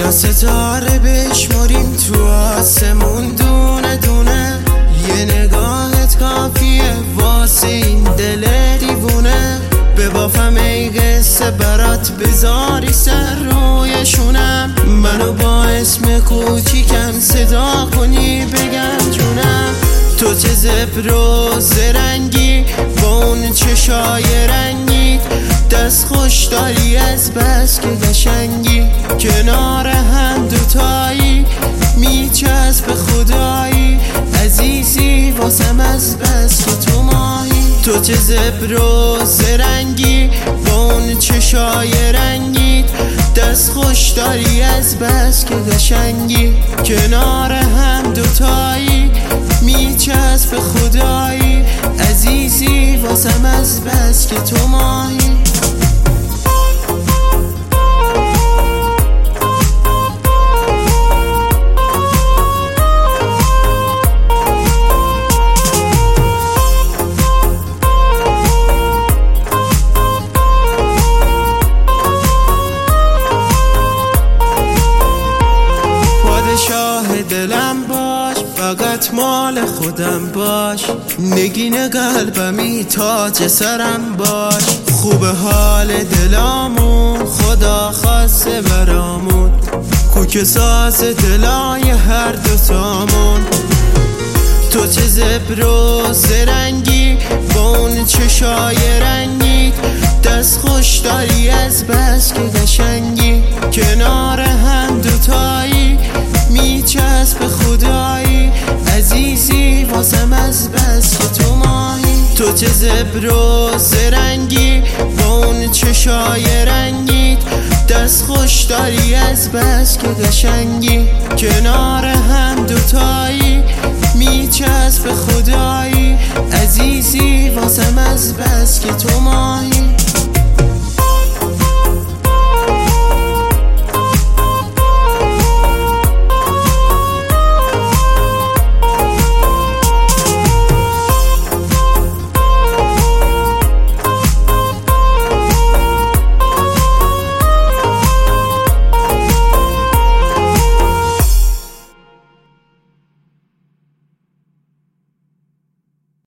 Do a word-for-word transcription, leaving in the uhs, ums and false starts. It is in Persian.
بیا ستاره بشماریم تو آسمون دونه دونه، یه نگاهت کافیه واسه این دل دیوونه. ببافم ای قصه برات بذاری سر روی شونم، منو با اسم کوچیکم صدا کنی بگم جونم. تو چه زبر و زرنگی با اون چشای رنگی، دست خوش داری از بس که قشنگی. کنار هم دوتایی میچسب خدایی، عزیزی واسم از بس که تو ماهی. تو چه زبر و زرنگی با اون چشای رنگی، دست خوش داری از بس که قشنگی. کنار هم دوتایی میچسب خدایی، عزیزی واسم از بس که تو ماهی. شاه دلم باش، فقط مال خودم باش، نگین قلبمی تاج سرم باش. خوب حال دلامون خدا خواسته برامون، کوک ساز دلای هر دوتامون. تو چه زبر و زرنگی با اون چشای رنگی، دست خوش داری از بس که قشنگی. کنار هم دوتایی میچسب خدایی، عزیزی واسم از بس که تو ماهی. تو چه زبر و زرنگی با اون چشای رنگی، دست خوش داری از بس که قشنگی. کنار هم دوتایی میچسب خدایی، عزیزی واسم از بس که تو ماهی.